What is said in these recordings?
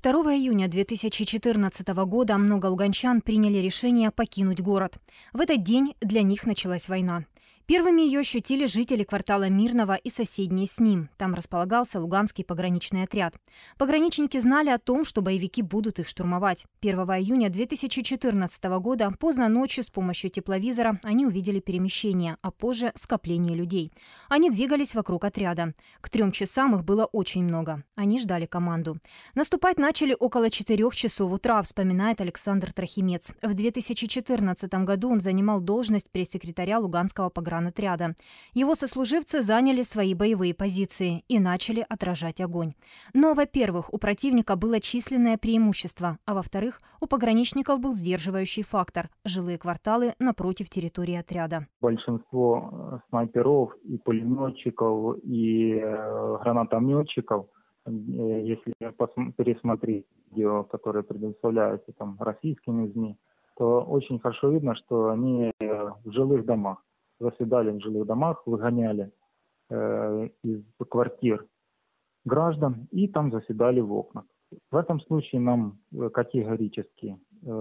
2 июня 2014 года много луганчан приняли решение покинуть город. В этот день для них началась война. Первыми ее ощутили жители квартала Мирного и соседние с ним. Там располагался Луганский пограничный отряд. Пограничники знали о том, что боевики будут их штурмовать. 1 июня 2014 года поздно ночью с помощью тепловизора они увидели перемещение, а позже скопление людей. Они двигались вокруг отряда. К 3 часам их было очень много. Они ждали команду. Наступать начали около 4 часов утра, вспоминает Александр Трохимец. В 2014 году он занимал должность пресс-секретаря Луганского погранотряда. Его сослуживцы заняли свои боевые позиции и начали отражать огонь. Но, во-первых, у противника было численное преимущество, а во-вторых, у пограничников был сдерживающий фактор – жилые кварталы напротив территории отряда. Большинство снайперов и пулеметчиков, и гранатометчиков, если пересмотреть видео, которые предоставляются российскими СМИ, то очень хорошо видно, что они в жилых домах. Заседали в жилых домах, выгоняли из квартир граждан и там заседали в окнах. В этом случае нам категорически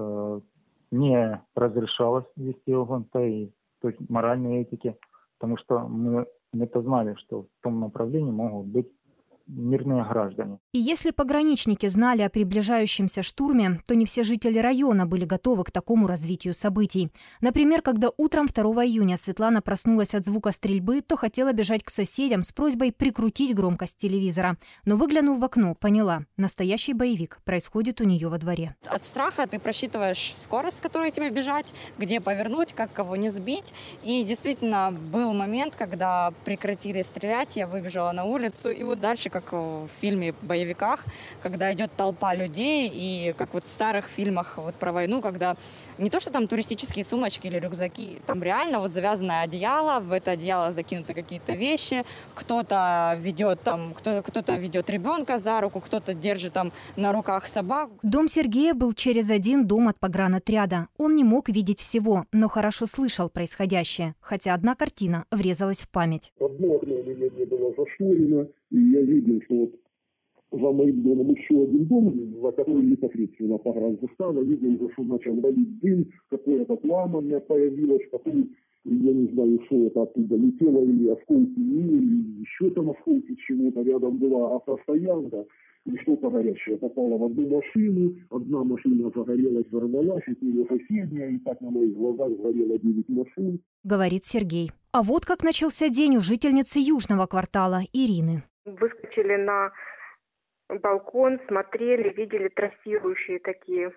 не разрешалось вести огонь, то есть моральной этики, потому что мы-то знали, что в том направлении могут быть мирные граждане. И если пограничники знали о приближающемся штурме, то не все жители района были готовы к такому развитию событий. Например, когда утром 2 июня Светлана проснулась от звука стрельбы, то хотела бежать к соседям с просьбой прикрутить громкость телевизора. Но, выглянув в окно, поняла – настоящий боевик происходит у нее во дворе. От страха ты просчитываешь скорость, с которой тебе бежать, где повернуть, как кого не сбить. И действительно был момент, когда прекратили стрелять, я выбежала на улицу, и вот дальше, как в фильме «Боевиках», когда идет толпа людей, и как вот в старых фильмах про войну, когда не то, что там туристические сумочки или рюкзаки, там реально вот завязанное одеяло, в это одеяло закинуты какие-то вещи, кто-то ведет ребенка за руку, кто-то держит на руках собаку. Дом Сергея был через один дом от погранотряда. Он не мог видеть всего, но хорошо слышал происходящее, хотя одна картина врезалась в память. Одно окно у меня не было зашторено, и я видел, что вот за моим домом еще один дом, за которым непосредственно погранзастава, видел, что начал валить дым, какое-то пламя у меня появилось, я не знаю, что это оттуда летело, или осколки мины, или еще там осколки чего-то, рядом была автостоянка, и что-то горящее попало в одну машину, одна машина загорелась, взорвалась, и ее соседняя, и так на моих глазах сгорело 9 машин. Говорит Сергей. А вот как начался день у жительницы южного квартала Ирины. Выскочили на балкон, смотрели, видели трассирующие такие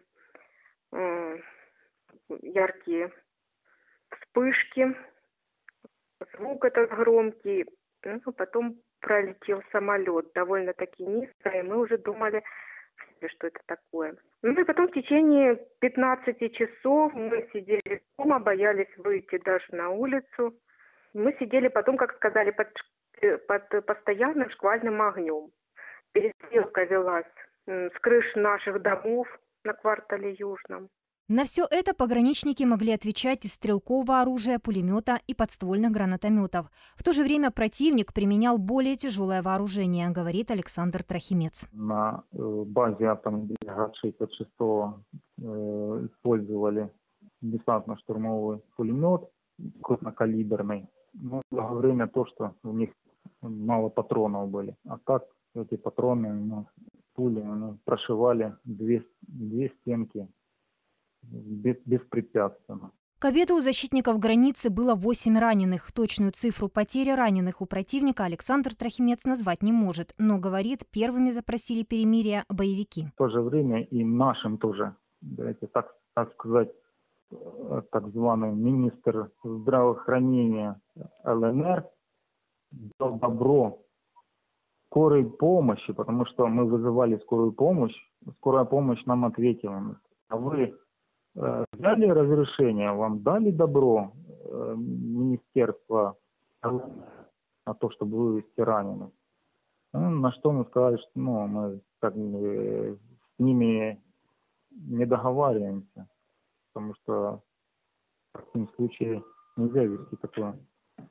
яркие вспышки, звук этот громкий, потом пролетел самолет довольно-таки низко, и мы уже думали, что это такое. И потом в течение 15 часов мы сидели дома, боялись выйти даже на улицу. Мы сидели потом, как сказали, под постоянным шквальным огнем. Перестрелка велась с крыш наших домов на квартале Южном. На все это пограничники могли отвечать из стрелкового оружия, пулемета и подствольных гранатометов. В то же время противник применял более тяжелое вооружение, говорит Александр Трохимец. На базе атомного ГРАД-66 использовали десантно-штурмовой пулемет крупнокалиберный. Но в время то, что у них мало патронов были. А так эти патроны, пули прошивали две стенки беспрепятственно. К обеду у защитников границы было 8 раненых. Точную цифру потери раненых у противника Александр Трохимец назвать не может, но, говорит, первыми запросили перемирие боевики. В то же время и нашим тоже, так сказать, так званый министр здравоохранения ЛНР дал добро скорой помощи, потому что мы вызывали скорую помощь. Скорая помощь нам ответила: а вы взяли разрешение, вам дали добро министерство на то, чтобы вывести раненых? На что мы сказали, что мы с ними не договариваемся, потому что в таком случае нельзя вести такое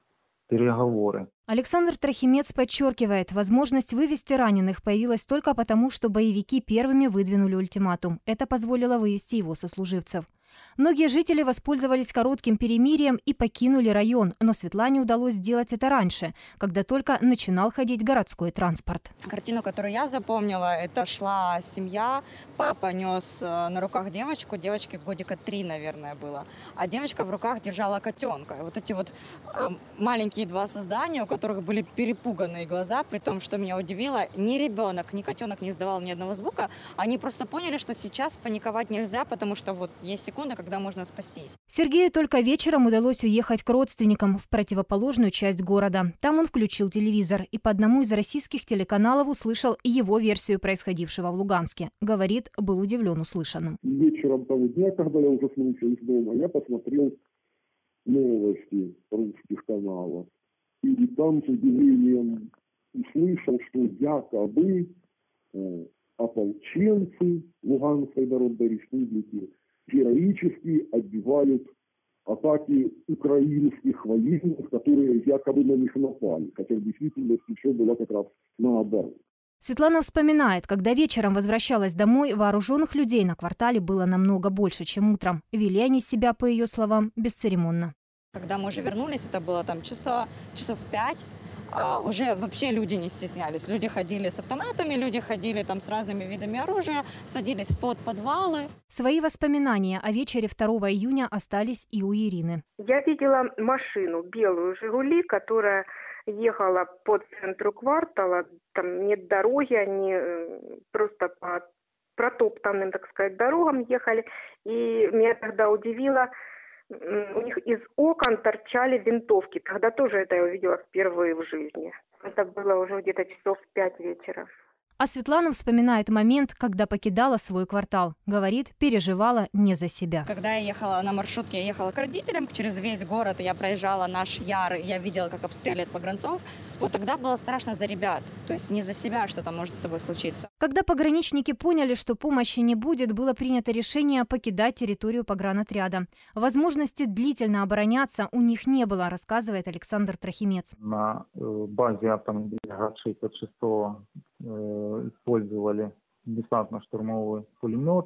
переговоры. Александр Трохимец подчеркивает, возможность вывести раненых появилась только потому, что боевики первыми выдвинули ультиматум. Это позволило вывести его сослуживцев. Многие жители воспользовались коротким перемирием и покинули район, но Светлане удалось сделать это раньше, когда только начинал ходить городской транспорт. Картину, которую я запомнила, это шла семья, папа нес на руках девочку, девочке годика 3, наверное, было, а девочка в руках держала котенка. И вот эти вот маленькие два создания, у которых были перепуганные глаза, при том, что меня удивило, ни ребенок, ни котенок не издавал ни одного звука, они просто поняли, что сейчас паниковать нельзя, потому что вот есть секунда, когда можно спастись. Сергею только вечером удалось уехать к родственникам в противоположную часть города. Там он включил телевизор и по одному из российских телеканалов услышал его версию происходившего в Луганске. Говорит, был удивлен услышанным. Вечером того дня, когда я уже слушался из дома, я посмотрел новости русских каналов. И там с удивлением услышал, что якобы ополченцы Луганской Народной Республики героически отбивают атаки украинских военных, которые якобы на них напали. Хотя в действительности все было как раз наоборот. Светлана вспоминает, когда вечером возвращалась домой, вооруженных людей на квартале было намного больше, чем утром. Вели они себя, по ее словам, бесцеремонно. Когда мы уже вернулись, это было там часов 5, уже вообще люди не стеснялись. Люди ходили с автоматами, люди ходили там с разными видами оружия, садились под подвалы. Свои воспоминания о вечере 2 июня остались и у Ирины. Я видела машину, белую «Жигули», которая ехала по центру квартала. Там нет дороги, они просто по протоптанным, так сказать, дорогам ехали. И меня тогда удивило, у них из окон торчали винтовки. Тогда тоже это я увидела впервые в жизни. Это было уже где-то часов 5 вечера. А Светлана вспоминает момент, когда покидала свой квартал. Говорит, переживала не за себя. Когда я ехала на маршрутке, я ехала к родителям через весь город, я проезжала наш Яр, я видела, как обстреливают погранцов. Вот тогда было страшно за ребят, то есть не за себя, что там может с тобой случиться. Когда пограничники поняли, что помощи не будет, было принято решение покидать территорию погранотряда. Возможности длительно обороняться у них не было, рассказывает Александр Трохимец. На базе автомобиля ГАЗ-66 использовали десантно-штурмовой пулемет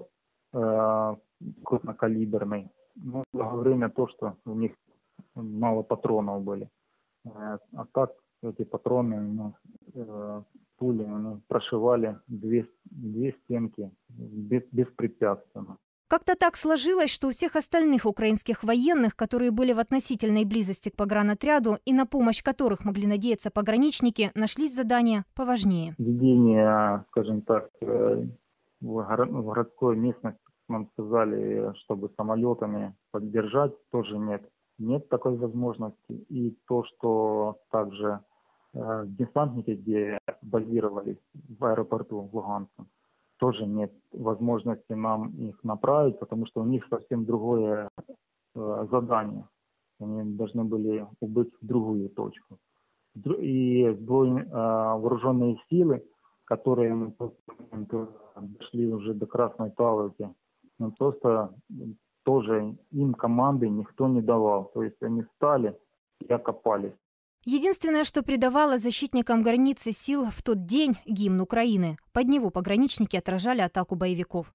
крупнокалиберный. Но во время то, что у них мало патронов были. А так эти патроны, пули прошивали две стенки беспрепятственно. Как-то так сложилось, что у всех остальных украинских военных, которые были в относительной близости к погранотряду и на помощь которых могли надеяться пограничники, нашлись задания поважнее. Ведение, скажем так, в городской местности нам сказали, чтобы самолетами поддержать, тоже нет. Нет такой возможности. И то, что также десантники, где базировались в аэропорту в Луганске, тоже нет возможности нам их направить, потому что у них совсем другое задание. Они должны были убыть в другую точку. И вооруженные силы, которые дошли уже до Красной Таловки, просто тоже им команды никто не давал. То есть они встали и окопались. Единственное, что придавало защитникам границы сил в тот день – гимн Украины. Под него пограничники отражали атаку боевиков.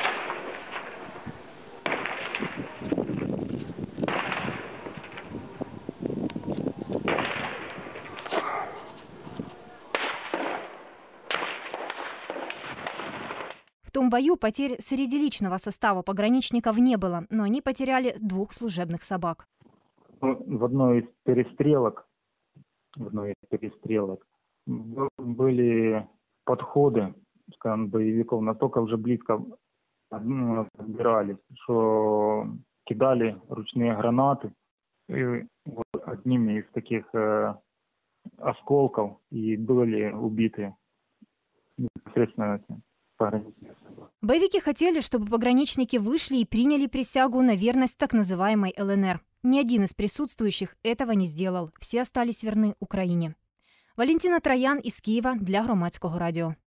В том бою потерь среди личного состава пограничников не было, но они потеряли 2 служебных собак. В одной из перестрелок были подходы, скажем, боевиков, настолько уже близко подбирались, что кидали ручные гранаты. И вот одними из таких осколков и были убиты непосредственно пограничники. Боевики хотели, чтобы пограничники вышли и приняли присягу на верность так называемой ЛНР. Ни один из присутствующих этого не сделал. Все остались верны Украине. Валентина Троян из Києва для Громадського радіо.